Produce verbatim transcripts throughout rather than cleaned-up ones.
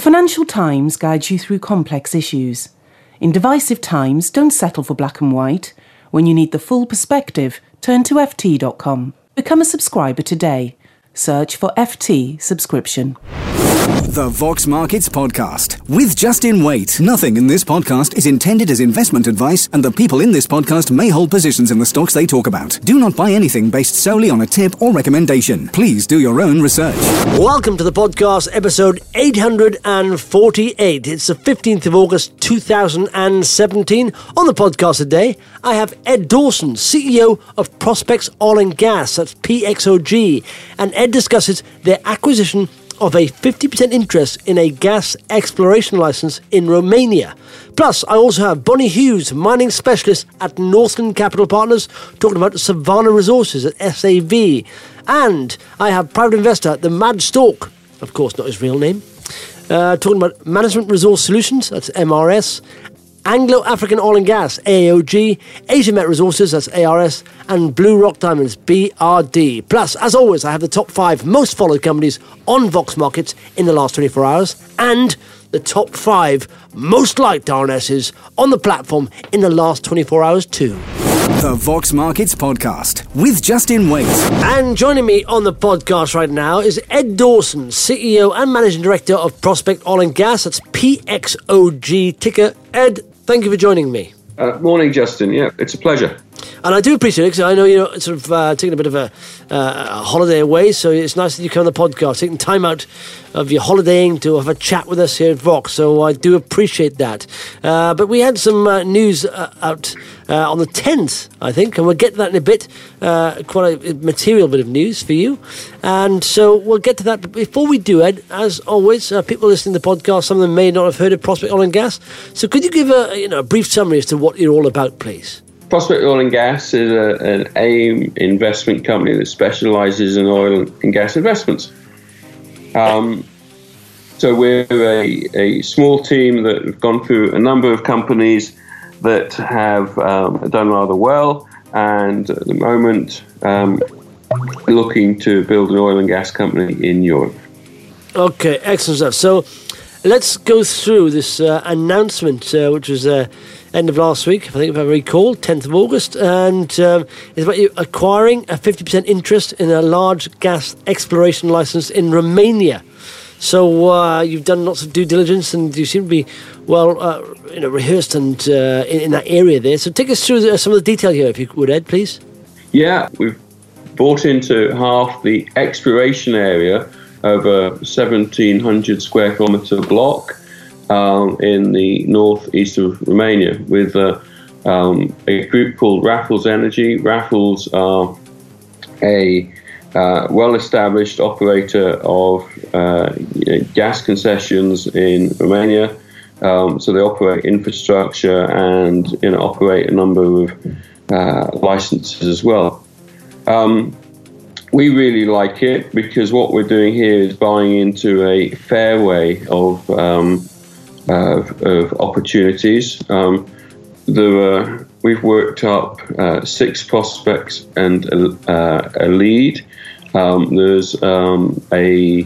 Financial Times guides you through complex issues. In divisive times, don't settle for black and white. When you need the full perspective, turn to F T dot com. Become a subscriber today. Search for F T subscription. The Vox Markets Podcast with Justin Waite. Nothing in this podcast is intended as investment advice, and the people in this podcast may hold positions in the stocks they talk about. Do not buy anything based solely on a tip or recommendation. Please do your own research. Welcome to the podcast, episode eight hundred forty-eight. It's the fifteenth of August, two thousand seventeen. On the podcast today, I have Ed Dawson, C E O of Prospex Oil and Gas, that's P X O G, and Ed discusses their acquisition of a fifty percent interest in a gas exploration license in Romania. Plus, I also have Bonnie Hughes, mining specialist at Northland Capital Partners, talking about Savannah Resources at S A V. And I have private investor, the Mad Stork, of course not his real name, uh, talking about Management Resource Solutions, that's M R S, Anglo-African Oil and Gas, A A O G, Asia Met Resources, that's A R S, and Blue Rock Diamonds, B R D. Plus, as always, I have the top five most followed companies on Vox Markets in the last twenty-four hours, and the top five most liked R N Ss on the platform in the last twenty-four hours too. The Vox Markets Podcast with Justin Waite. And joining me on the podcast right now is Ed Dawson, C E O and Managing Director of Prospex Oil and Gas. That's P X O G ticker. Ed, thank you for joining me. Uh, morning, Justin. Yeah, it's a pleasure. And I do appreciate it, because I know you're sort of uh, taking a bit of a, uh, a holiday away, so it's nice that you come on the podcast, taking time out of your holidaying to have a chat with us here at Vox, so I do appreciate that. Uh, but we had some uh, news uh, out uh, on the tenth, I think, and we'll get to that in a bit, uh, quite a material bit of news for you. And so we'll get to that. But before we do, Ed, as always, uh, people listening to the podcast, some of them may not have heard of Prospex Oil and Gas, so could you give a, you know, a brief summary as to what you're all about, please? Prospex Oil and Gas is a, an AIM investment company that specialises in oil and gas investments. Um, so we're a, a small team that have gone through a number of companies that have um, done rather well, and at the moment um, looking to build an oil and gas company in Europe. Okay, excellent stuff. So let's go through this uh, announcement, uh, which was uh, end of last week, I think if I recall, tenth of August, and um, it's about you acquiring a fifty percent interest in a large gas exploration license in Romania. So uh, you've done lots of due diligence, and you seem to be well, uh, you know, rehearsed and uh, in, in that area there. So take us through the, some of the detail here, if you would, Ed, please. Yeah, we've bought into half the exploration area of a seventeen hundred square kilometre block um, in the northeast of Romania with uh, um, a group called Raffles Energy. Raffles are a uh, well-established operator of uh, you know, gas concessions in Romania. Um, so they operate infrastructure and you know, operate a number of uh, licenses as well. Um, We really like it because what we're doing here is buying into a fairway of um, of, of opportunities. Um, there are, we've worked up uh, six prospects and a, uh, a lead. Um, there's um, a,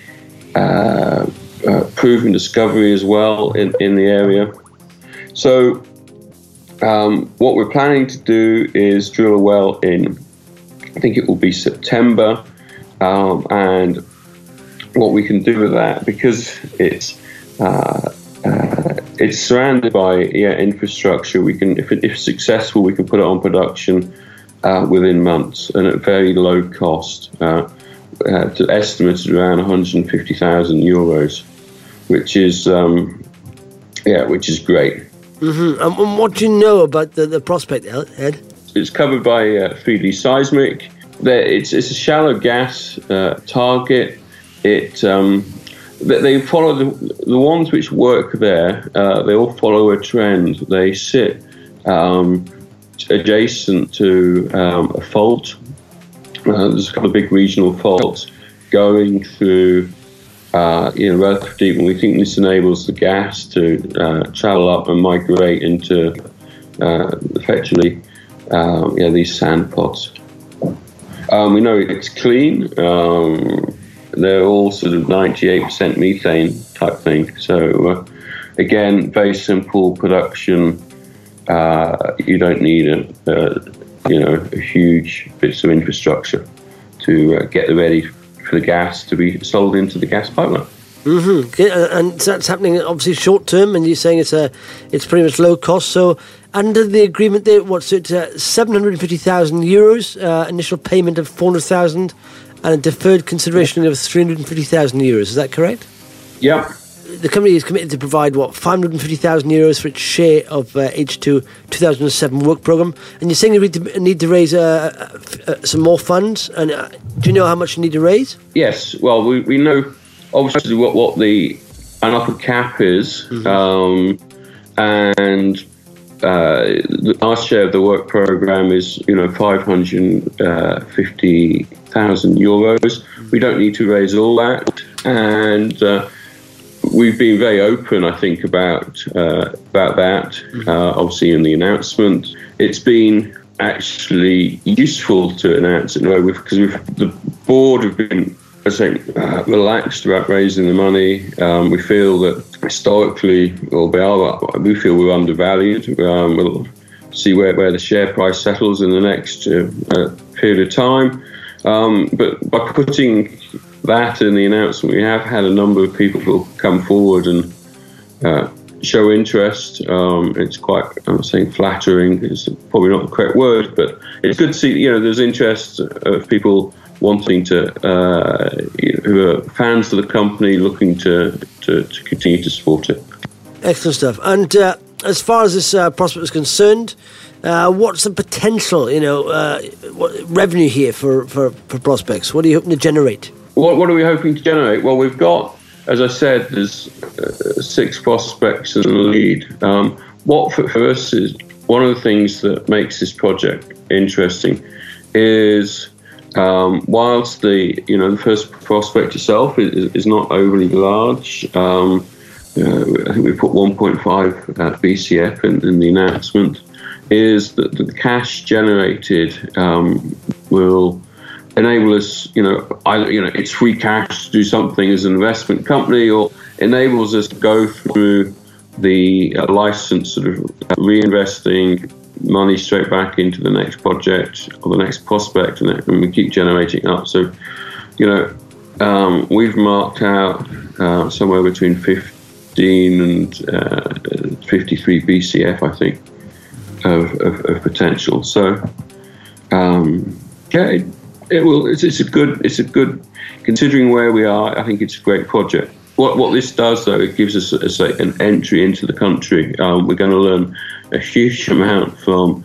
uh, a proven discovery as well in, in the area. So um, what we're planning to do is drill a well in, I think it will be September, um, and what we can do with that, because it's uh, uh, it's surrounded by yeah infrastructure. We can, if it, if successful, we can put it on production uh, within months and at very low cost. Uh, uh, to estimated around one hundred fifty thousand euros, which is um, yeah, which is great. Mm-hmm. And what do you know about the, the prospect, Ed? It's covered by uh, three D seismic. There, it's it's a shallow gas uh, target. It um, they, they follow the the ones which work there. Uh, they all follow a trend. They sit um, adjacent to um, a fault. Uh, there's a couple of big regional faults going through, uh, you know, relatively deep, and we think this enables the gas to uh, travel up and migrate into uh, effectively. Um, yeah, these sand pots. Um, we know it's clean. Um, they're all sort of ninety-eight percent methane type thing. So uh, again, very simple production. Uh, you don't need a, a you know a huge bits of infrastructure to uh, get ready for the gas to be sold into the gas pipeline. Mm-hmm. Yeah, and that's happening obviously short term, and you're saying it's a it's pretty much low cost. So under the agreement, there, what's it? Uh, Seven hundred fifty thousand euros uh, initial payment of four hundred thousand, and a deferred consideration of three hundred fifty thousand euros. Is that correct? Yeah. The company is committed to provide what five hundred fifty thousand euros for its share of uh, H two two thousand seven work program, and you're saying you need to, need to raise uh, uh, some more funds. And uh, do you know how much you need to raise? Yes. Well, we we know obviously what what the an upper cap is, mm-hmm. um, and uh, our share of the work program is you know five hundred fifty thousand euros. We don't need to raise all that, and uh, we've been very open, I think, about uh, about that. Uh, obviously, in the announcement, it's been actually useful to announce it because we've, the board have been, I say, uh, relaxed about raising the money. Um, we feel that historically, or we are, we feel we're undervalued. Um, we'll see where, where the share price settles in the next uh, uh, period of time. Um, but by putting that in the announcement, we have had a number of people who come forward and uh, show interest. Um, it's quite, I'm saying flattering, it's probably not the correct word, but it's good to see, you know, there's interest of people wanting to, uh, who are fans of the company, looking to, to, to continue to support it. Excellent stuff. And uh, as far as this uh, prospect is concerned, uh, what's the potential, you know, uh, what, revenue here for, for, for prospects? What are you hoping to generate? What, what are we hoping to generate? Well, we've got, as I said, there's uh, six prospects in the lead. Um, what for, for us is one of the things that makes this project interesting is um, whilst the you know the first prospect itself is, is not overly large. Um, uh, I think we put one point five uh, B C F in, in the announcement. Is that the cash generated um, will enable us, you know, either, you know, it's free cash to do something as an investment company, or enables us to go through the uh, license, sort of reinvesting money straight back into the next project or the next prospect, and, and we keep generating up. So, you know, um, we've marked out uh, somewhere between fifteen and uh, fifty-three B C F, I think, of, of, of potential. So, um, yeah. It, It will. It's, it's a good. It's a good. Considering where we are, I think it's a great project. What what this does, though, it gives us a, say, an entry into the country. Um, we're going to learn a huge amount from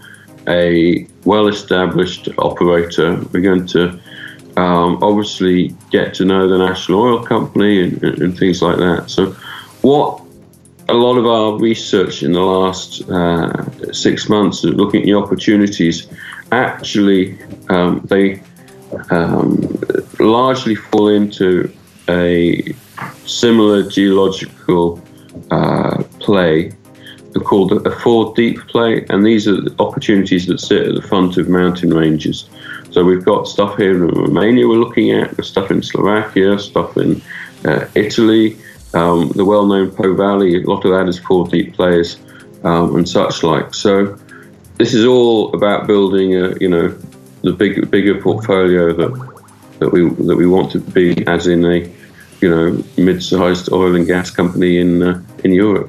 a well-established operator. We're going to um, obviously get to know the National Oil Company and, and, and things like that. So, what a lot of our research in the last uh, six months, looking at the opportunities, actually um, they. Um, largely fall into a similar geological uh, play. They're called a four deep play, and these are the opportunities that sit at the front of mountain ranges. So we've got stuff here in Romania we're looking at, stuff in Slovakia, stuff in uh, Italy, um, the well-known Po Valley. A lot of that is four deep plays um, and such like. So this is all about building a, you know, the big, bigger portfolio that that we that we want to be, as in a, you know, mid-sized oil and gas company in uh, in Europe.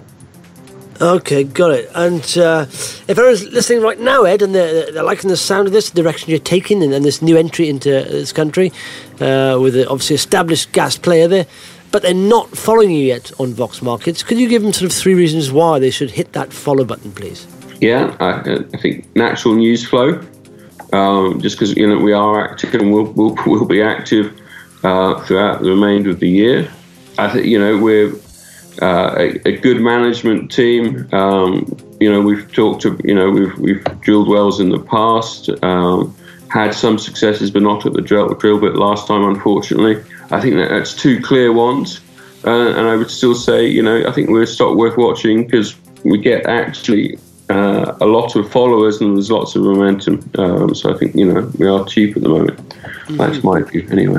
Okay, got it. And uh, if everyone's listening right now, Ed, and they're, they're liking the sound of this, the direction you're taking, and, and this new entry into this country, uh, with an obviously established gas player there, but they're not following you yet on Vox Markets, could you give them sort of three reasons why they should hit that follow button, please? Yeah, I, I think natural news flow. Um, just because, you know, we are active and we'll, we'll, we'll be active uh, throughout the remainder of the year. I think, you know, we're uh, a, a good management team. Um, you know, we've talked to, you know, we've we've drilled wells in the past, um, had some successes, but not at the drill, drill bit last time, unfortunately. I think that that's two clear ones. Uh, and I would still say, you know, I think we're a stock worth watching because we get actually Uh, a lot of followers and there's lots of momentum. Um, so I think, you know, we are cheap at the moment. Mm-hmm. That's my view anyway.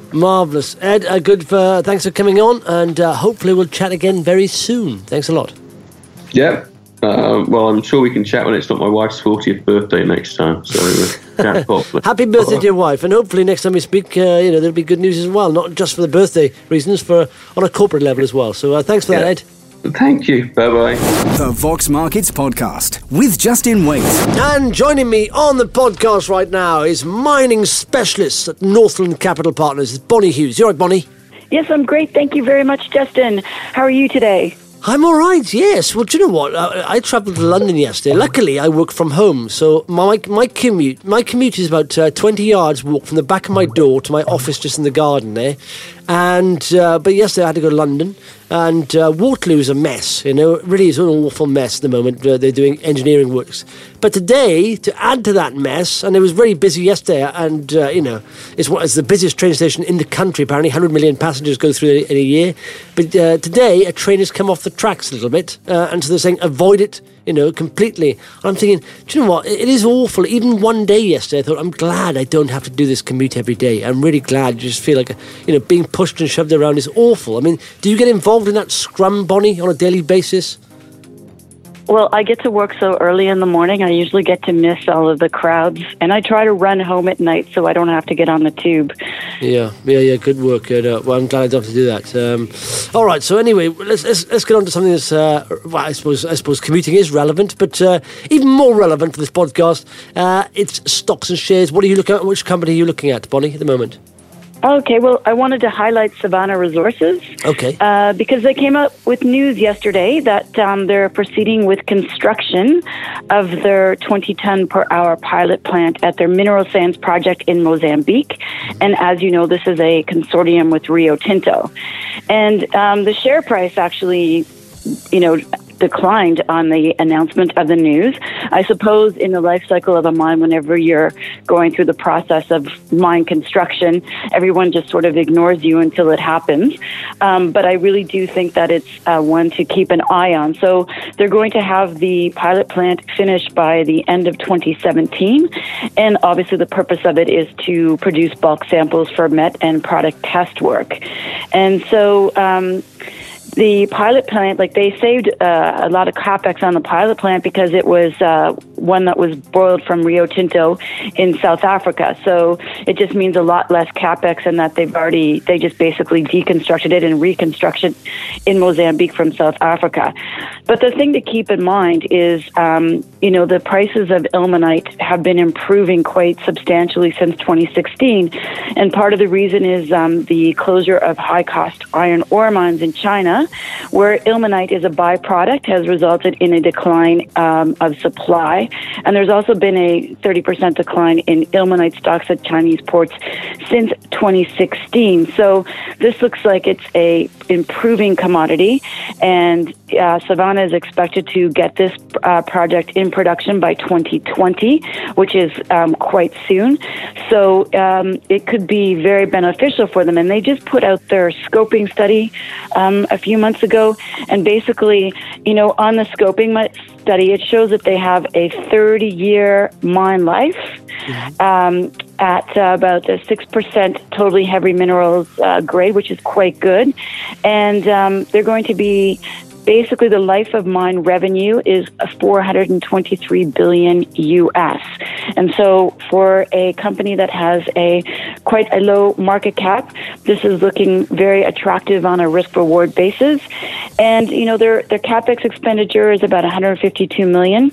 Marvellous. Ed, uh, good for, thanks for coming on, and uh, hopefully we'll chat again very soon. Thanks a lot. Yeah. Uh, well, I'm sure we can chat when it's not my wife's fortieth birthday next time. So uh, chat properly. Happy birthday to your wife, and hopefully next time we speak, uh, you know, there'll be good news as well, not just for the birthday reasons, for on a corporate level as well. So uh, thanks for yeah. that, Ed. Thank you. Bye-bye. The Vox Markets Podcast with Justin Waite. And joining me on the podcast right now is mining specialist at Northland Capital Partners, Bonnie Hughes. You all right, Bonnie? Yes, I'm great. Thank you very much, Justin. How are you today? I'm all right, yes. Well, do you know what? I, I travelled to London yesterday. Luckily, I work from home, so my my commute my commute is about uh, twenty yards walk from the back of my door to my office just in the garden there. And uh, but yesterday I had to go to London, and uh, Waterloo is a mess. You know, it really is an awful mess at the moment. Uh, they're doing engineering works. But today, to add to that mess, and it was very busy yesterday, and uh, you know, it's what it's the busiest train station in the country. Apparently, one hundred million passengers go through it in a year. But uh, today, a train has come off the tracks a little bit, uh, and so they're saying avoid it. You know, completely. And I'm thinking, do you know what? It is awful. Even one day yesterday, I thought, I'm glad I don't have to do this commute every day. I'm really glad. You just feel like, you know, being pushed and shoved around is awful. I mean, do you get involved in that scrum, Bonnie, on a daily basis? Well, I get to work so early in the morning. I usually get to miss all of the crowds, and I try to run home at night so I don't have to get on the tube. Yeah, yeah, yeah. Good work. Good. Uh, well, I'm glad I don't have to do that. Um, all right. So anyway, let's let's let's get on to something that's. Uh, well, I suppose I suppose commuting is relevant, but uh, even more relevant for this podcast. Uh, it's stocks and shares. What are you looking at? Which company are you looking at, Bonnie, at the moment? Okay, well, I wanted to highlight Savannah Resources. Okay. Uh, because they came up with news yesterday that um, they're proceeding with construction of their twenty ton per hour pilot plant at their mineral sands project in Mozambique. And as you know, this is a consortium with Rio Tinto. And um, the share price actually, you know, declined on the announcement of the news. I suppose in the life cycle of a mine, whenever you're going through the process of mine construction, everyone just sort of ignores you until it happens. Um, but I really do think that it's uh, one to keep an eye on. So they're going to have the pilot plant finished by the end of twenty seventeen. And obviously the purpose of it is to produce bulk samples for met and product test work. And so um, the pilot plant, like they saved uh, a lot of capex on the pilot plant because it was uh, one that was boiled from Rio Tinto in South Africa. So it just means a lot less capex, and that they've already, they just basically deconstructed it and reconstructed in Mozambique from South Africa. But the thing to keep in mind is, um, you know, the prices of ilmenite have been improving quite substantially since twenty sixteen. And part of the reason is um, the closure of high-cost iron ore mines in China, where ilmenite is a byproduct, has resulted in a decline um, of supply. And there's also been a thirty percent decline in ilmenite stocks at Chinese ports since twenty sixteen. So this looks like it's a improving commodity, and uh, Savannah is expected to get this uh, project in production by twenty twenty, which is um, quite soon. So um, it could be very beneficial for them. And they just put out their scoping study um, a few months ago, and basically, you know, on the scoping study, it shows that they have a thirty-year mine life. Mm-hmm. Um, at uh, about a six percent totally heavy minerals uh, grade, which is quite good. And um, they're going to be, basically the life of mine revenue is four hundred twenty-three billion U S. And so for a company that has a quite a low market cap, this is looking very attractive on a risk reward basis. And, you know, their, their CapEx expenditure is about one hundred fifty-two million.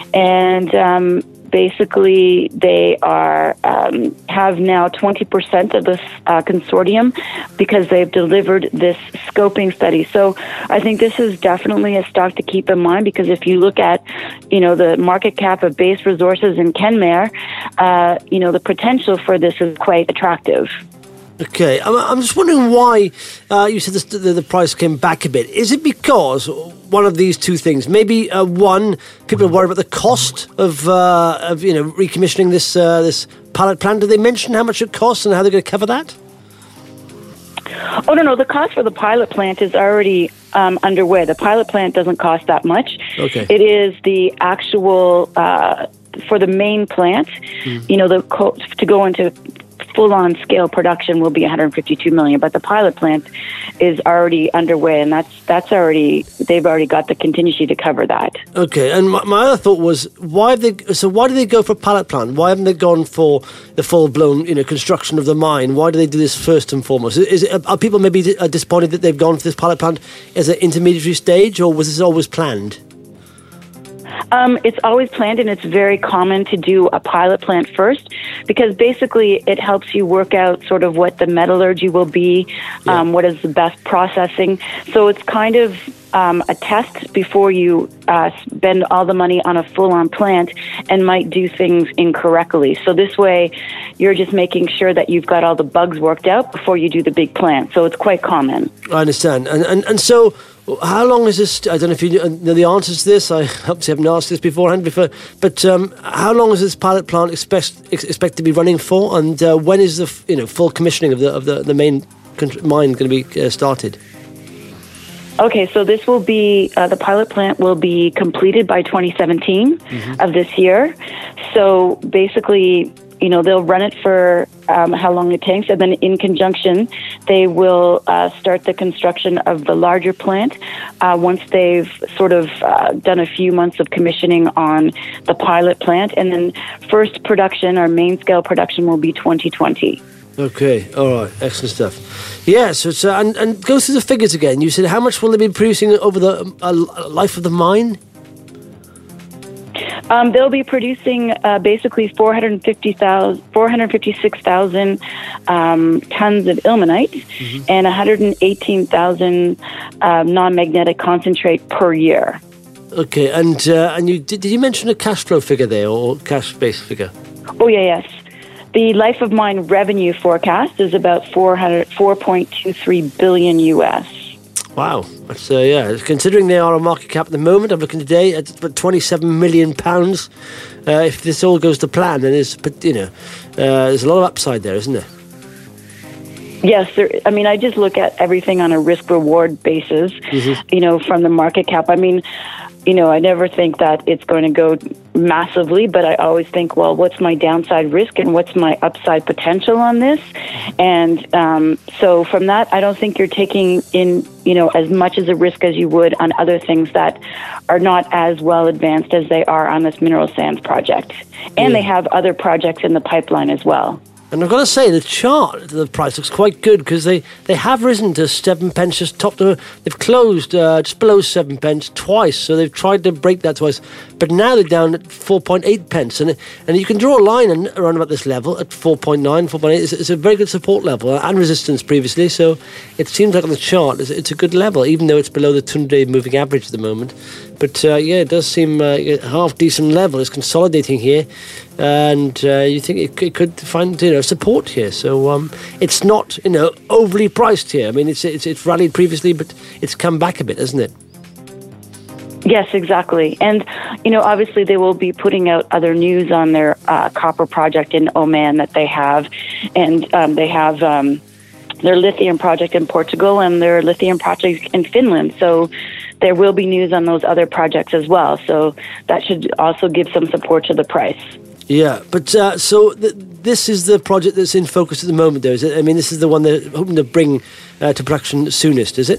And, um, basically, they are um, have now twenty percent of this uh, consortium because they've delivered this scoping study. So I think this is definitely a stock to keep in mind, because if you look at, you know, the market cap of Base Resources and Kenmare, uh, you know, the potential for this is quite attractive. Okay, I'm, I'm just wondering why uh, you said this, the, the price came back a bit. Is it because one of these two things? Maybe uh, one, people are worried about the cost of, uh, of you know, recommissioning this uh, this pilot plant. Did they mention how much it costs and how they're going to cover that? Oh, no, no. The cost for the pilot plant is already um, underway. The pilot plant doesn't cost that much. Okay. It is the actual, uh, for the main plant, mm. you know, the co- to go into full-on scale production will be one hundred fifty-two million, but the pilot plant is already underway, and that's that's already they've already got the contingency to cover that. Okay, and my, my other thought was, why have they? So why do they go for a pilot plant? Why haven't they gone for the full-blown, you know, construction of the mine? Why do they do this first and foremost? Is it, are people maybe disappointed that they've gone for this pilot plant as an intermediary stage, or was this always planned? Um, it's always planned, and it's very common to do a pilot plant first, because basically it helps you work out sort of what the metallurgy will be, yeah. um, what is the best processing. So it's kind of um, a test before you uh, spend all the money on a full-on plant and might do things incorrectly. So this way, you're just making sure that you've got all the bugs worked out before you do the big plant. So it's quite common. I understand. And and, and so... how long is this? I don't know if you know the answers to this. I obviously haven't asked this beforehand, before, but um, how long is this pilot plant expect expect to be running for, and uh, when is the you know full commissioning of the of the, the main mine going to be uh, started? Okay, so this will be uh, the pilot plant will be completed by twenty seventeen mm-hmm. of this year. So basically, you know, they'll run it for um, how long it takes, and then in conjunction, they will uh, start the construction of the larger plant uh, once they've sort of uh, done a few months of commissioning on the pilot plant, and then first production, or main scale production, will be twenty twenty. Okay, all right, excellent stuff. Yeah, so it's, uh, and, and go through the figures again. You said how much will they be producing over the uh, life of the mine? Um, they'll be producing uh, basically four hundred fifty-six thousand um, tons of ilmenite mm-hmm. and one hundred eighteen thousand uh, non-magnetic concentrate per year. Okay, and uh, and you did, did you mention a cash flow figure there, or cash-based figure? Oh, yeah, yes. The life of mine revenue forecast is about four hundred four point two three billion U S. Wow, that's uh, yeah. Considering they are a market cap at the moment, I'm looking today at about twenty-seven million pounds. Uh, if this all goes to plan, then there's, but you know, uh, there's a lot of upside there, isn't there? Yes, there, I mean, I just look at everything on a risk-reward basis. Mm-hmm. You know, from the market cap. I mean, you know, I never think that it's going to go massively, but I always think, well, what's my downside risk and what's my upside potential on this? And um, so from that, I don't think you're taking in, you know, as much as a risk as you would on other things that are not as well advanced as they are on this mineral sands project. And yeah. they have other projects in the pipeline as well. And I've got to say, the chart, the price looks quite good, because they, they have risen to seven pence, just top to, they've closed uh, just below seven pence twice, so they've tried to break that twice, but now they're down at four point eight pence, and and you can draw a line in, around about this level at four point nine, four point eight, it's, it's a very good support level, and resistance previously, so it seems like on the chart it's, it's a good level, even though it's below the two hundred day moving average at the moment. But uh, yeah, it does seem uh, a half decent level. It's consolidating here, and uh, you think it, it could find you know support here. So um, it's not you know overly priced here. I mean, it's it's it's rallied previously, but it's come back a bit, hasn't it? Yes, exactly. And you know, obviously, they will be putting out other news on their uh, copper project in Oman that they have, and um, they have. Um, their lithium project in Portugal and their lithium project in Finland. So there will be news on those other projects as well. So that should also give some support to the price. Yeah, but uh, so th- this is the project that's in focus at the moment, though, is it? I mean, this is the one they're hoping to bring uh, to production soonest, is it?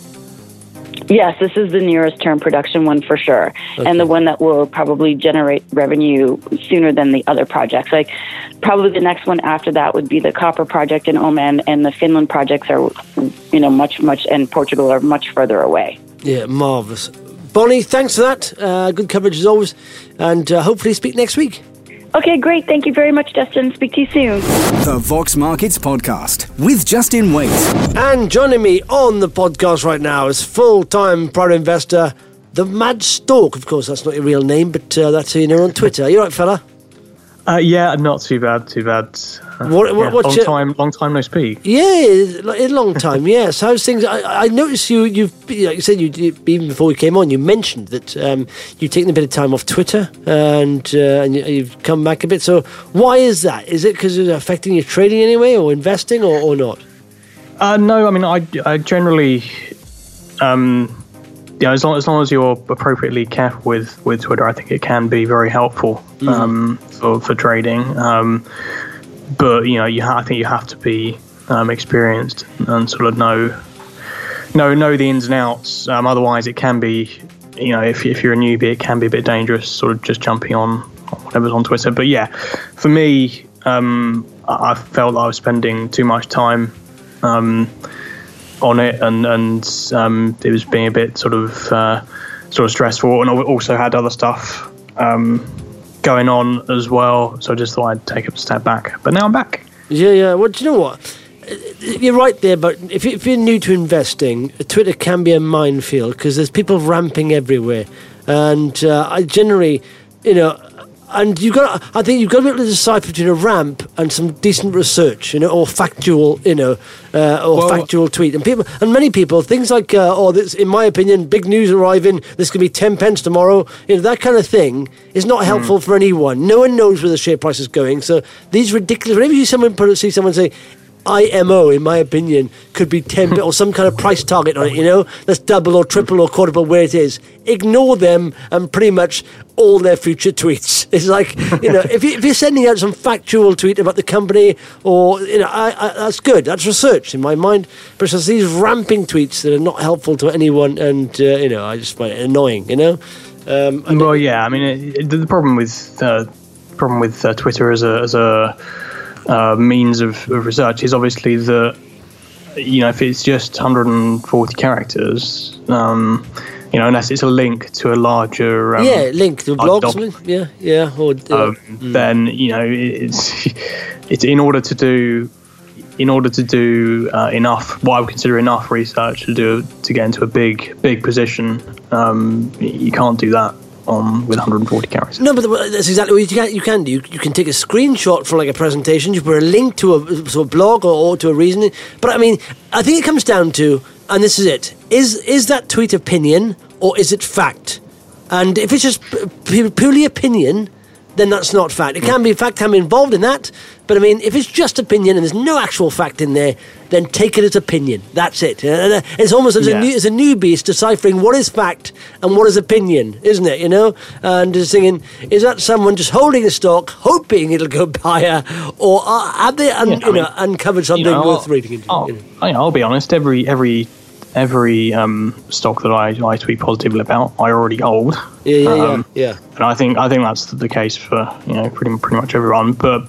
Yes, this is the nearest term production one for sure, okay. And the one that will probably generate revenue sooner than the other projects. Like, probably the next one after that would be the copper project in Oman, and the Finland projects are, you know, much, much, and Portugal are much further away. Yeah, marvellous. Bonnie, thanks for that. Uh, good coverage as always, and uh, hopefully speak next week. Okay, great. Thank you very much, Justin. Speak to you soon. The Vox Markets Podcast with Justin Waite. And joining me on the podcast right now is full-time private investor, the Mad Stork. Of course, that's not your real name, but uh, that's who you know on Twitter. Are you right, fella? Uh, yeah, not too bad, too bad. Uh, what, what, yeah, long your... time, long time no speak. Yeah, a long time. Yes. How's things? I, I noticed you. You've like you said you even before we came on. You mentioned that um, you've taken a bit of time off Twitter and uh, and you've come back a bit. So why is that? Is it because it's affecting your trading anyway, or investing, or, or not? Uh, no, I mean I, I generally. Um, Yeah, as long as long as you're appropriately careful with, with Twitter, I think it can be very helpful mm-hmm. um, for for trading. Um, but you know, you ha- I think you have to be um, experienced and sort of know know know the ins and outs. Um, otherwise, it can be, you know, if if you're a newbie, it can be a bit dangerous, sort of just jumping on whatever's on Twitter. But yeah, for me, um, I felt I was spending too much time um, on it, and and um, it was being a bit sort of uh, sort of stressful, and I also had other stuff um, going on as well. So I just thought I'd take a step back. But now I'm back. Yeah, yeah. Well, do you know what? You're right there, but if if you're new to investing, Twitter can be a minefield because there's people ramping everywhere, and uh, I generally, you know. And you got, I think you've got to be able to decipher between a ramp and some decent research, you know, or factual, you know, uh, or well, factual tweet. And people, and many people, things like, uh, oh, this, in my opinion, big news arriving. This could be ten pence tomorrow. You know, that kind of thing is not helpful mm. for anyone. No one knows where the share price is going. So these ridiculous. Whenever you see someone put, see someone say, I M O, in my opinion, could be ten or some kind of price target on it, you know, that's double or triple or quadruple where it is. Ignore them and pretty much all their future tweets. It's like, you know, if, you, if you're sending out some factual tweet about the company, or, you know, I, I, that's good. That's research in my mind. But it's just these ramping tweets that are not helpful to anyone, and, uh, you know, I just find it annoying, you know. Um, well, yeah, I mean, it, it, the problem with uh, problem with uh, Twitter as a as a Uh, means of, of research is obviously that, you know, if it's just one hundred forty characters, um, you know, unless it's a link to a larger um, yeah, link to a blog, or something, yeah, yeah, or uh, um, mm. then you know, it's it's in order to do in order to do uh, enough, what I would consider enough research to do to get into a big big position, um, you can't do that on with one hundred forty characters. No, but that's exactly what you can, you can do. You, you can take a screenshot for like a presentation, you put a link to a, to a blog or, or to a reasoning. But I mean, I think it comes down to, and this is it, is is that tweet opinion or is it fact? And if it's just p- purely opinion, then that's not fact. It can be fact, I'm involved in that, but I mean, if it's just opinion and there's no actual fact in there, then take it as opinion. That's it. Uh, it's almost as, yeah. a new, as a newbie, it's deciphering what is fact and what is opinion, isn't it, you know? And just thinking, is that someone just holding a stock, hoping it'll go higher, or are, have they un, yeah, you know, mean, uncovered something you know, worth reading into? I'll, you know? I, I'll be honest, every every every um, stock that I, I tweet positively about, I already hold. Yeah, yeah, um, yeah, yeah. And I think I think that's the case for, you know, pretty pretty much everyone. But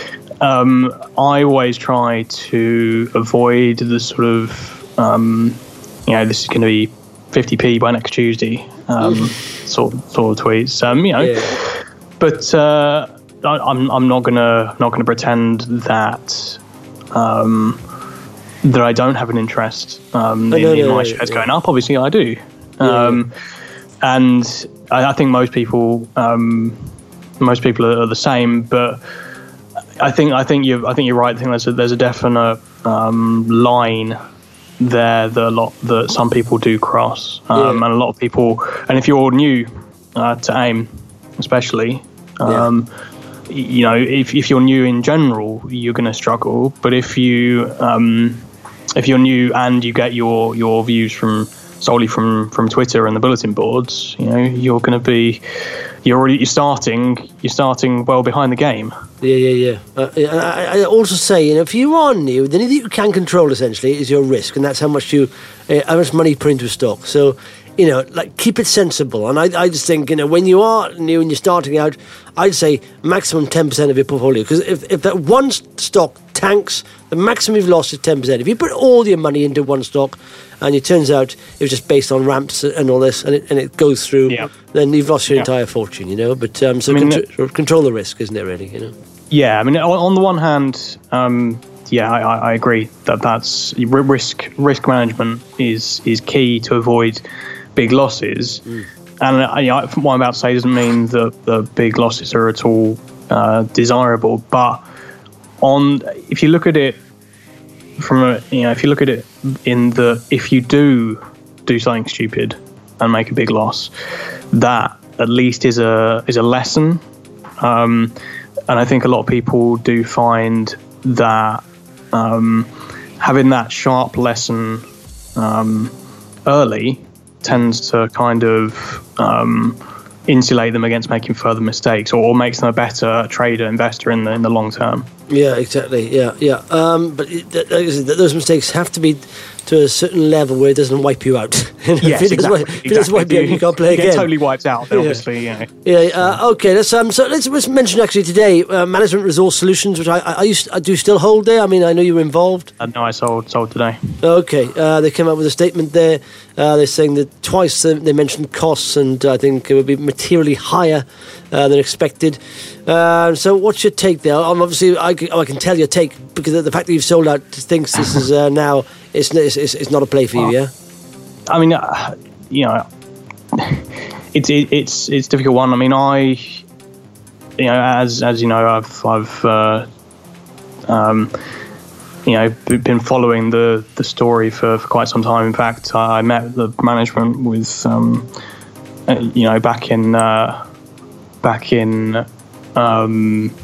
um, I always try to avoid the sort of um, you know, this is going to be fifty p by next Tuesday um, sort sort of tweets. Um, you know, yeah. But uh, I, I'm I'm not gonna not gonna pretend that. Um, that I don't have an interest um, oh, in, no, in no, my no, shares yeah. going up. Obviously, I do, um, yeah. and I, I think most people, um, most people are, are the same. But I think I think you I think you're right. I think there's a, there's a definite um, line there that a lot that some people do cross, um, yeah. and a lot of people. And if you're new uh, to AIM, especially. Um, yeah. You know, if if you're new in general, you're going to struggle. But if you um, if you're new and you get your, your views from solely from, from Twitter and the bulletin boards, you know, you're going to be you're already you're starting you're starting well behind the game. Yeah, yeah, yeah. Uh, I, I also say, you know, if you are new, the only thing you can control essentially is your risk, and that's how much you uh, how much money you put into a stock. So, you know, like, keep it sensible. And I, I just think, you know, when you are new and you're starting out, I'd say maximum ten percent of your portfolio. Because if, if that one stock tanks, the maximum you've lost is ten percent. If you put all your money into one stock and it turns out it was just based on ramps and all this, and it, and it goes through, yeah. then you've lost your yeah. entire fortune, you know. But um, so I mean, contr- control the risk, isn't it, really, you know? Yeah, I mean, on, on the one hand, um, yeah, I, I agree that that's risk risk management is is key to avoid big losses. Mm. And uh, you know, what I'm about to say doesn't mean that the big losses are at all uh, desirable. But on, if you look at it from a, you know, if you look at it in the, if you do do something stupid and make a big loss, that at least is a is a lesson. Um, and I think a lot of people do find that um, having that sharp lesson um, early tends to kind of um, insulate them against making further mistakes, or, or makes them a better trader, investor in the in the long term. Yeah, exactly. Yeah, yeah. Um, but it, th- th- those mistakes have to be to a certain level where it doesn't wipe you out. Yes, if it doesn't exactly. wipe, if it doesn't wipe you out, you can't play you again. get totally wiped out, then Yeah. obviously, you know. Yeah. Uh, okay. Let's um. So let's, let's mention actually today uh, Management Resource Solutions, which I I, I, used, I do still hold there. I mean, I know you were involved. Uh, no, I sold sold today. Okay. Uh, they came up with a statement there. Uh, they're saying that twice uh, they mentioned costs, and I think it would be materially higher uh, than expected. Uh, so, what's your take there? Um, obviously, I, c- I can tell your take because of the fact that you've sold out thinks this is uh, now it's, it's it's it's not a play for you. Yeah. I mean, uh, you know, it's it, it's it's a difficult one. I mean, I, you know, as as you know, I've I've uh, um, you know b- been following the the story for, for quite some time. In fact, I met the management with um, uh, you know back in uh, back in um,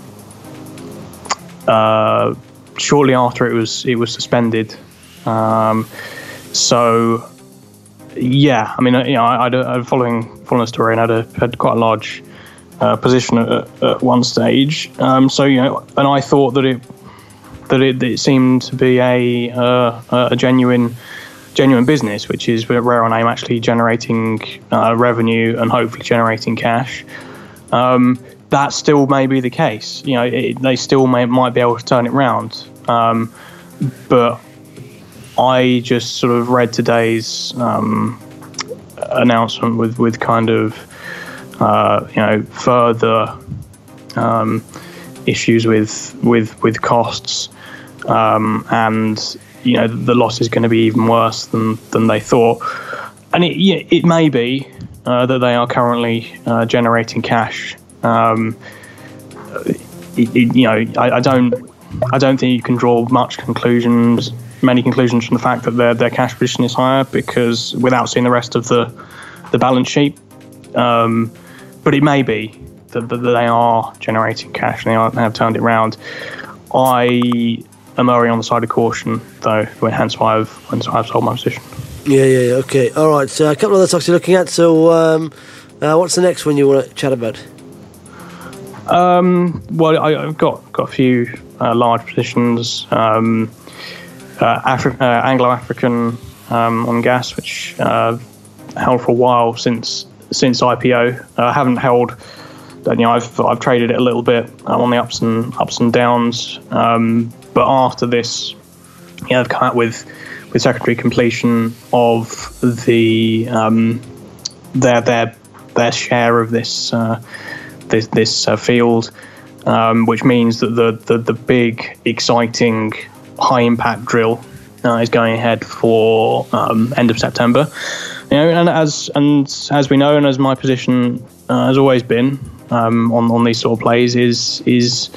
uh, shortly after it was it was suspended. Um, so. Yeah, I mean, you know, I, I, I following following the story and had a had quite a large uh, position at, at one stage. Um, so you know, and I thought that it that it, that it seemed to be a uh, a genuine genuine business, which is where I am actually generating uh, revenue and hopefully generating cash. Um, that still may be the case. You know, it, they still may might be able to turn it round, um, but. I just sort of read today's um, announcement with, with kind of, uh, you know, further um, issues with with with costs, um, and you know the loss is going to be even worse than, than they thought. And it yeah, it may be uh, that they are currently uh, generating cash. Um, it, it, you know, I, I don't I don't think you can draw much conclusions. Many conclusions from the fact that their their cash position is higher because without seeing the rest of the the balance sheet, um, but it may be that, that they are generating cash and they, are, they have turned it around. I am erring on the side of caution, though, hence why I've hence why I've sold my position. Yeah, yeah, yeah. Okay, all right. So a couple of other stocks you're looking at. So, um, uh, what's the next one you want to chat about? Um, well, I, I've got got a few uh, large positions. Um, Uh, Afri- uh, Anglo-African um, on gas, which uh, held for a while since since I P O. I uh, haven't held. You know, I've I've traded it a little bit um, on the ups and ups and downs. Um, but after this, yeah, you know, I've come out with with secondary completion of the um, their their their share of this uh, this this uh, field, um, which means that the the, the big exciting high impact drill uh, is going ahead for um, end of September. You know, and as and as we know, and as my position uh, has always been um, on on these sort of plays, is is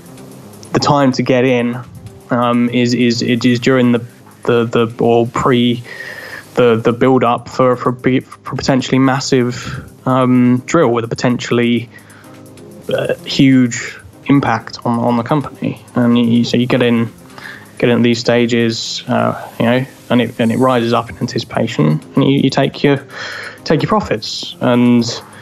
the time to get in um, is is it is during the the the or pre the the build up for for, for potentially massive um, drill with a potentially uh, huge impact on on the company, and you, so you get in. Get in these stages, uh, you know, and it and it rises up in anticipation, and you, you take your take your profits. And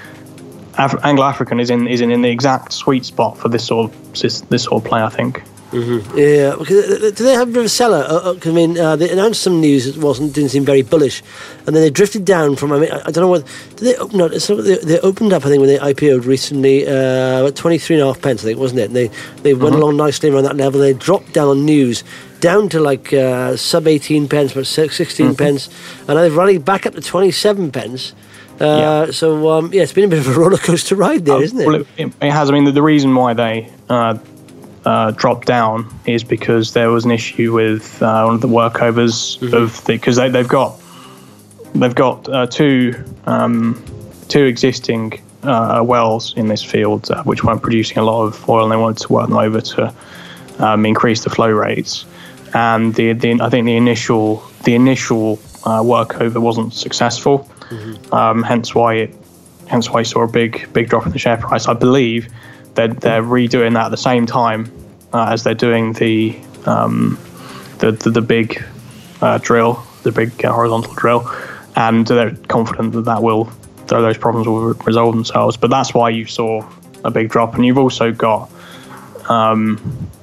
Af- Anglo-African is in is in, in the exact sweet spot for this sort of this, this sort of play, I think. Mm-hmm. Yeah, because do they have a bit of a seller? Uh, I mean, uh, they announced some news that wasn't didn't seem very bullish, and then they drifted down from. I mean, I, I don't know what did they open up. So they, they opened up, I think, when they I P O'd recently, uh, about twenty three and a half pence, I think, wasn't it? And they they went mm-hmm. along nicely around that level. They dropped down on news down to like uh, sub eighteen pence, but sixteen mm-hmm. pence, and now they've rallied back up to twenty seven pence. Uh, yeah. So um, yeah, it's been a bit of a roller coaster ride there, uh, isn't it? Well, it, it has. I mean, the, the reason why they. Uh, Uh, dropped down is because there was an issue with uh, one of the workovers mm-hmm. of because the, they, they've got they've got uh, two um, two existing uh, wells in this field uh, which weren't producing a lot of oil, and they wanted to work them over to um, increase the flow rates. And the, the I think the initial the initial uh, workover wasn't successful, mm-hmm. um, hence why it hence why you saw a big big drop in the share price. I believe. They're, they're redoing that at the same time uh, as they're doing the um, the, the the big uh, drill, the big uh, horizontal drill, and they're confident that that will that those problems will re- resolve themselves. But that's why you saw a big drop, and you've also got um,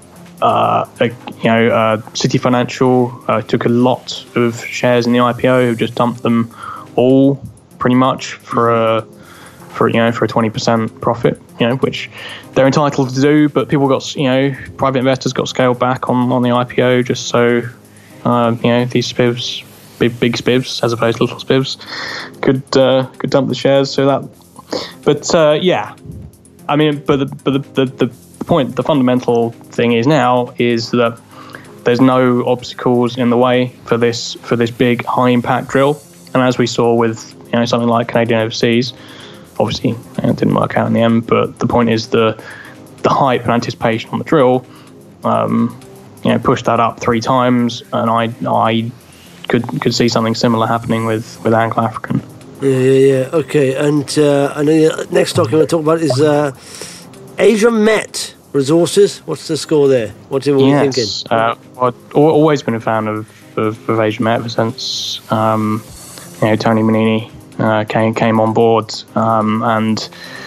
uh, a, you know, uh, City Financial uh, took a lot of shares in the I P O, who just dumped them all pretty much for a for you know for a twenty percent profit, you know, which they're entitled to do. But people got, you know, private investors got scaled back on, on the I P O just so uh, you know these spivs, big big spivs as opposed to little spivs, could uh, could dump the shares. So that, but uh, yeah, I mean, but the but the, the the point, the fundamental thing is now is that there's no obstacles in the way for this for this big high impact drill. And as we saw with, you know, something like Canadian Overseas, obviously it didn't work out in the end. But the point is the the hype and anticipation on the drill, um, you know, pushed that up three times, and I I could could see something similar happening with, with Anglo African. Yeah, yeah, yeah. Okay, and uh, I know the next stock I'm going to talk about is uh, Asia Met Resources. What's the score there? What are you yes, thinking? Uh, I've always been a fan of of, of Asia Met ever since. Um, You know, Tony Manini uh, came came on board, um, and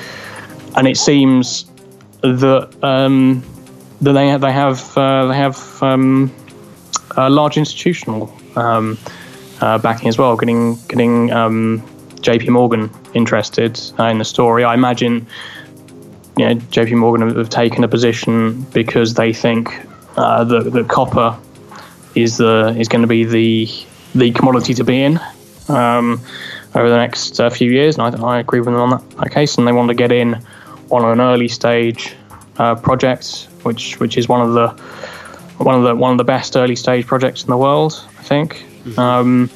and it seems that um, that they they have uh, they have um, a large institutional um, uh, backing as well, getting getting um, J P Morgan interested uh, in the story. I imagine, you know, J P Morgan have, have taken a position because they think uh, that that copper is the is going to be the the commodity to be in. Um, over the next uh, few years, and I, I agree with them on that, that case. And they want to get in on an early stage uh, project, which which is one of the one of the one of the best early stage projects in the world, I think. Mm-hmm. Um,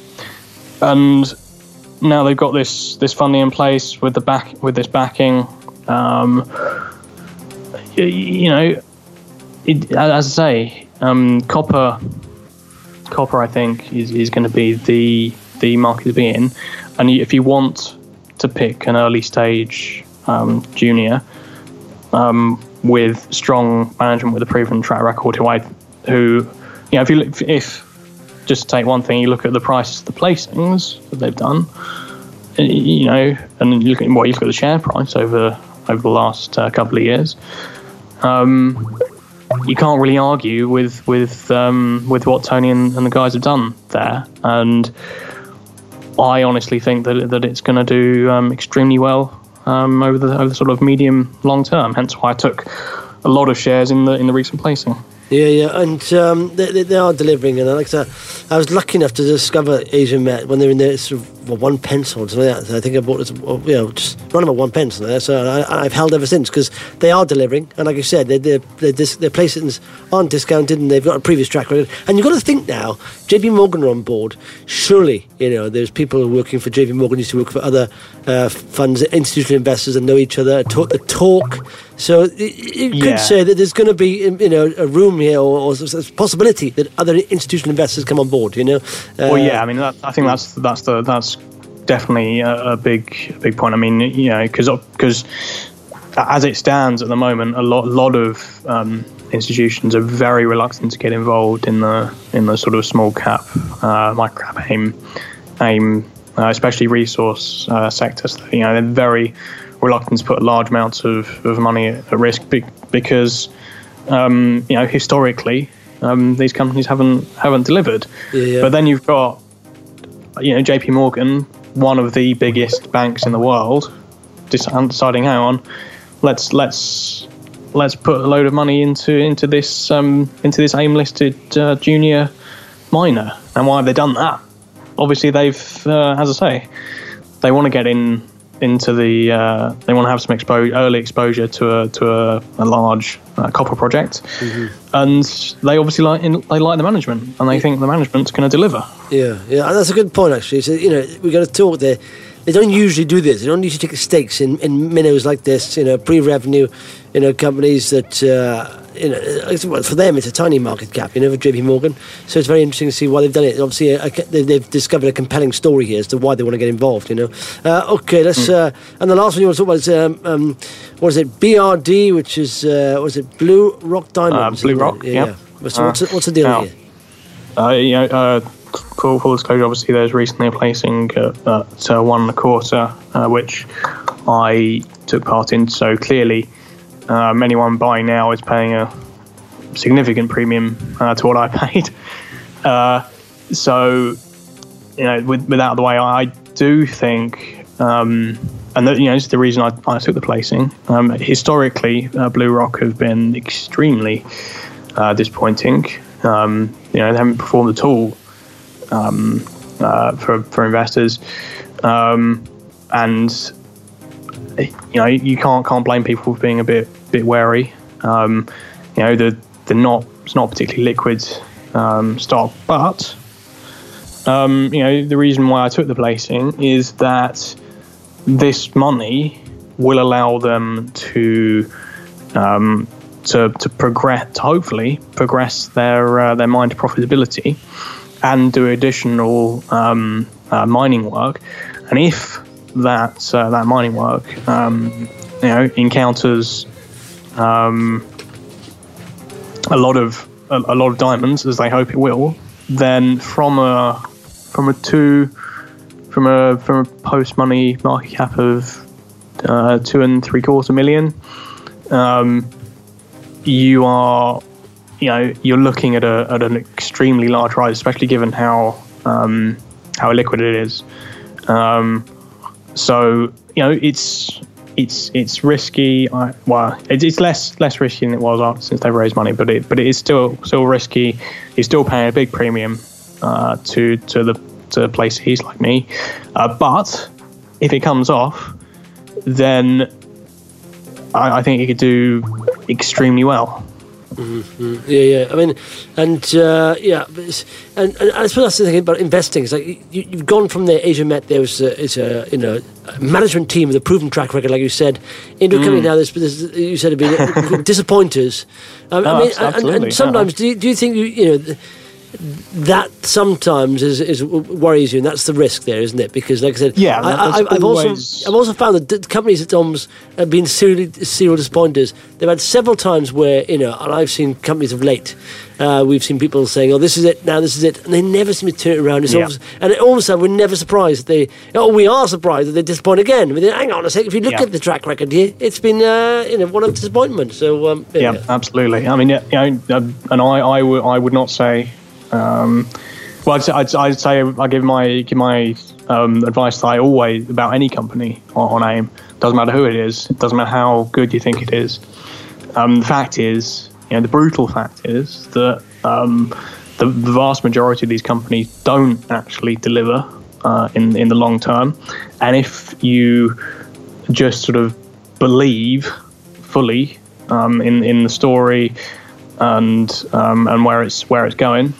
and now they've got this this funding in place with the back with this backing. Um, you, you know, it, as I say, um, copper copper I think is is going to be the the market to be in, and if you want to pick an early stage um, junior um, with strong management with a proven track record, who I, who, you know, if you look, if just to take one thing, you look at the prices of the placings that they've done, you know, and you look at what you look at the share price over over the last uh, couple of years, um, you can't really argue with with um, with what Tony and, and the guys have done there, and I honestly think that that it's going to do um, extremely well um, over the over the sort of medium long term. Hence why I took a lot of shares in the in the recent placing. Yeah, yeah, and um, they, they, they are delivering. And like I, said, I was lucky enough to discover Asia Met when they were in there sort of well, one pence or something like that. So I think I bought it, you know, just around about one pence. There. So I, I've held ever since because they are delivering. And like I said, their their their placings aren't discounted, and they've got a previous track record. And you've got to think now, J P Morgan are on board. Surely, you know, there's people working for J P Morgan used to work for other uh, funds, institutional investors, and know each other. Talk the talk. So you could yeah. say that there's going to be, you know, a room here, or, or a possibility that other institutional investors come on board. You know. Uh, well, yeah. I mean, that, I think that's that's the that's definitely a, a big big point. I mean, you know, because because as it stands at the moment, a lot lot of um, institutions are very reluctant to get involved in the in the sort of small cap, uh, micro cap aim aim, uh, especially resource uh, sectors. You know, they're very reluctant to put large amounts of, of money at risk because, um, you know, historically, um, these companies haven't haven't delivered. Yeah, yeah. But then you've got, you know, J P Morgan, one of the biggest banks in the world, deciding, hang on, let's let's let's put a load of money into into this um, into this AIM listed uh, junior miner. And why have they done that? Obviously, they've, uh, as I say, they want to get in. into the uh, they want to have some expo- early exposure to a to a, a large uh, copper project, mm-hmm. and they obviously like in, they like the management, and they think the management's going to deliver. Yeah, yeah, that's a good point actually. So you know, we got to talk there. They don't usually do this. They don't usually take stakes in, in minnows like this. You know, pre-revenue, you know, companies that. Uh, You know, for them, it's a tiny market cap, you know, for J P Morgan. So it's very interesting to see why they've done it. Obviously, a, a, they've discovered a compelling story here as to why they want to get involved, you know. Uh, okay, let's. Mm. Uh, and the last one you want to talk about is, um, um, what is it, B R D, which is, uh, what is it, Blue Rock Diamonds? Uh, Blue Rock, yeah. Yep. yeah. So what's, uh, what's the deal now, here? Uh, you know, uh, full, full disclosure, obviously, there's recently a placing at, at uh, one and a quarter, uh, which I took part in. So clearly, um, anyone buying now is paying a significant premium uh, to what I paid. Uh, so, you know, with, with that out of the way, I do think, um, and the, you know, this is the reason I, I took the placing. Um, historically, uh, BlueRock have been extremely uh, disappointing. Um, you know, they haven't performed at all um, uh, for for investors, um, and you know, you can't can't blame people for being a bit bit wary. Um, you know, the they're not it's not a particularly liquid um, stock, but um, you know, the reason why I took the placing is that this money will allow them to um, to to progress, to hopefully progress their uh, their mine to profitability, and do additional um, uh, mining work. And if that uh, that mining work, um, you know, encounters um, a lot of a, a lot of diamonds, as they hope it will, then from a from a two from a from a post money market cap of uh, two and three quarter million, um, you are, you know, you're looking at a at an extremely large rise, especially given how um, how illiquid it is. Um, so you know, it's it's it's risky. I, well, it's, it's less less risky than it was after, since they've raised money, but it but it is still still risky. You're still paying a big premium uh, to to the to placees like me. Uh, but if it comes off, then I, I think it could do extremely well. Mm-hmm. Yeah, yeah. I mean, and uh, yeah, and, and I suppose that's the thing about investing. It's like you, you've gone from there. Asia Met, there was a, it's a you know a management team with a proven track record, like you said, into mm. coming now. There's, there's you said it'd be disappointers. Um, oh, I mean, absolutely. and, and sometimes do you, do you think you you know? That sometimes is, is worries you, and that's the risk there, isn't it? Because, like I said, yeah, I, I, I've always... also I've also found that companies that Dom's have been serial, serial disappointers. They've had several times where, you know, and I've seen companies of late. Uh, we've seen people saying, "Oh, this is it now, this is it," and they never seem to turn it around. It's yeah. always, and all of a sudden, we're never surprised that they. Oh, we are surprised that they disappoint again. I mean, hang on a second. If you look yeah. at the track record here, it's been uh, you know one of disappointment. So um, yeah. yeah, absolutely. I mean, yeah, you know, and I, I would, I would not say. Um, well, I'd, I'd, I'd say I give my give my um, advice that I always about any company on, on AIM. Doesn't matter who it is. Doesn't matter how good you think it is. Um, the fact is, you know, the brutal fact is that um, the, the vast majority of these companies don't actually deliver uh, in in the long term. And if you just sort of believe fully um, in in the story and um, and where it's where it's going.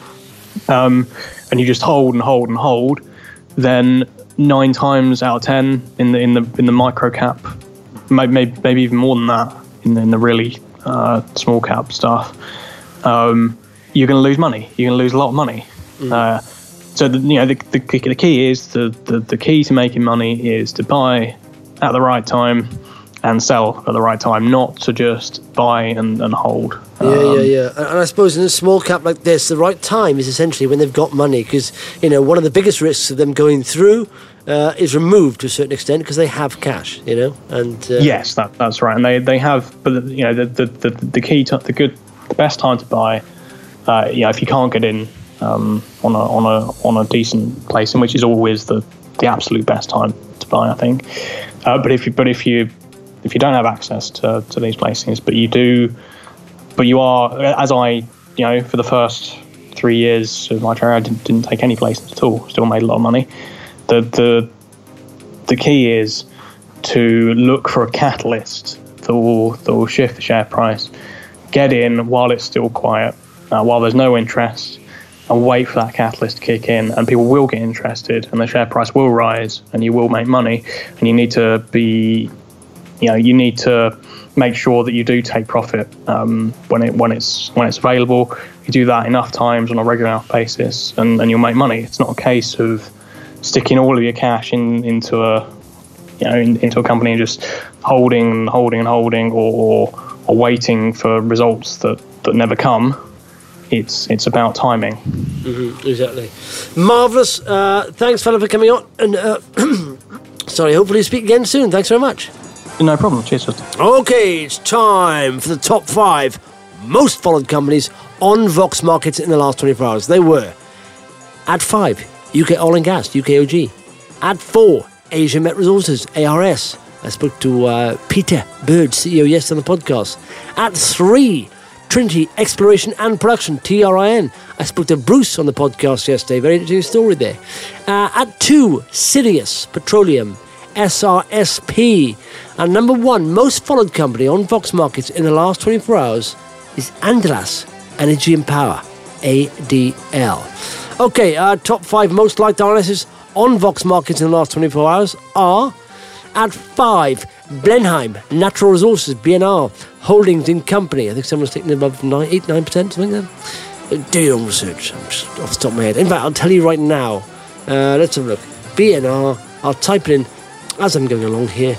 Um, and you just hold and hold and hold, then nine times out of ten in the in the in the micro cap, maybe maybe even more than that in the, in the really uh, small cap stuff, um, you're going to lose money. You're going to lose a lot of money. Mm. Uh, so the, you know the, the the key is the, the the key to making money is to buy at the right time and sell at the right time, not to just buy and, and hold. Yeah, um, yeah, yeah. And I suppose in a small cap like this, the right time is essentially when they've got money, because, you know, one of the biggest risks of them going through uh, is removed to a certain extent because they have cash, you know. And uh, yes, that that's right. And they, they have, but you know, the the, the, the key to the good, the best time to buy, uh, you know, if you can't get in um, on a on a on a decent placing, which is always the, the absolute best time to buy, I think. Uh, but if you but if you If you don't have access to, to these placings, but you do, but you are, as I, you know, for the first three years of my career, I didn't, didn't take any placings at all. Still made a lot of money. The the the key is to look for a catalyst that will that will shift the share price. Get in while it's still quiet, uh, while there's no interest, and wait for that catalyst to kick in, and people will get interested, and the share price will rise, and you will make money. And you need to be You know, you need to make sure that you do take profit um, when it when it's when it's available. You do that enough times on a regular enough basis, and, and you'll make money. It's not a case of sticking all of your cash in into a you know in, into a company and just holding and holding and holding, or, or or waiting for results that, that never come. It's it's about timing. Mm-hmm, exactly. Marvellous. Uh, thanks, fella, for coming on. And uh, sorry, hopefully speak again soon. Thanks very much. No problem. Cheers. Okay, it's time for the top five most followed companies on Vox Markets in the last twenty-four hours. They were at five, U K Oil and Gas, U K O G. At four, Asia Met Resources, A R S. I spoke to uh, Peter Bird, C E O, yesterday on the podcast. At three, Trinity Exploration and Production, T R I N. I spoke to Bruce on the podcast yesterday. Very interesting story there. Uh, at two, Sirius Petroleum, S R S P. And number one, most followed company on Vox Markets in the last twenty-four hours is Andalas Energy and Power, A D L. Okay, uh, top five most liked analysis on Vox Markets in the last twenty-four hours are at five, Blenheim Natural Resources, B N R Holdings in Company. I think someone's taken above nine, eight, nine percent, something like that. Do your own research. I'm just off the top of my head. In fact, I'll tell you right now. Uh, let's have a look. B N R. I'll type it in as I'm going along here.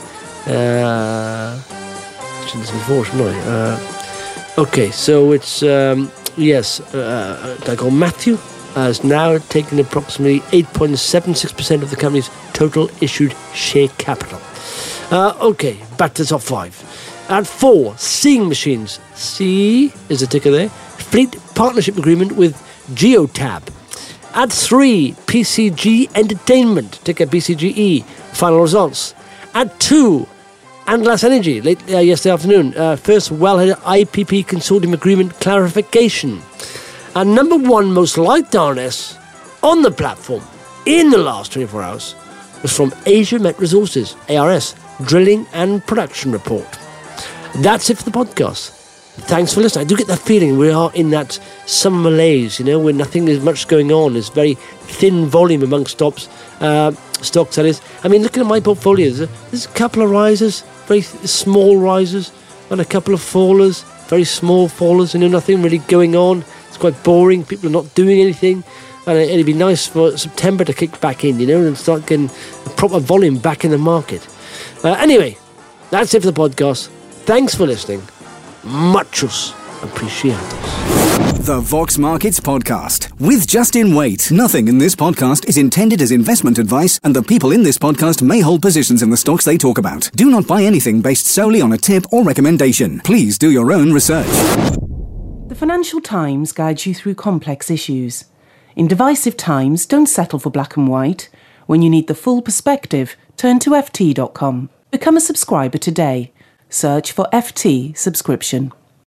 Uh, shouldn't have before, shouldn't I? Uh, okay, so it's um, yes, uh, a guy called Matthew has now taken approximately eight point seven six percent of the company's total issued share capital. Uh, okay, back to the top five. At four, Seeing Machines. C is the ticker there. Fleet partnership agreement with Geotab. At three, P C G Entertainment, ticker B C G E. Final results. At two, Andalas Energy, late uh, yesterday afternoon. Uh, first Wellhead I P P Consortium Agreement clarification. And number one most liked R N S on the platform in the last twenty-four hours was from Asia Met Resources, A R S, Drilling and Production Report. That's it for the podcast. Thanks for listening. I do get that feeling we are in that summer malaise, you know, where nothing is much going on. There's very thin volume amongst stocks, uh, stock sellers. I mean, looking at my portfolio, there's a, there's a couple of risers, very small risers, and a couple of fallers, very small fallers, you know, nothing really going on. It's quite boring. People are not doing anything. And it'd be nice for September to kick back in, you know, and start getting a proper volume back in the market. Uh, anyway, that's it for the podcast. Thanks for listening. Muchos appreciados. The Vox Markets Podcast with Justin Waite. Nothing in this podcast is intended as investment advice, and the people in this podcast may hold positions in the stocks they talk about. Do not buy anything based solely on a tip or recommendation. Please do your own research. The Financial Times guides you through complex issues. In divisive times, don't settle for black and white. When you need the full perspective, turn to F T dot com. Become a subscriber today. Search for F T subscription.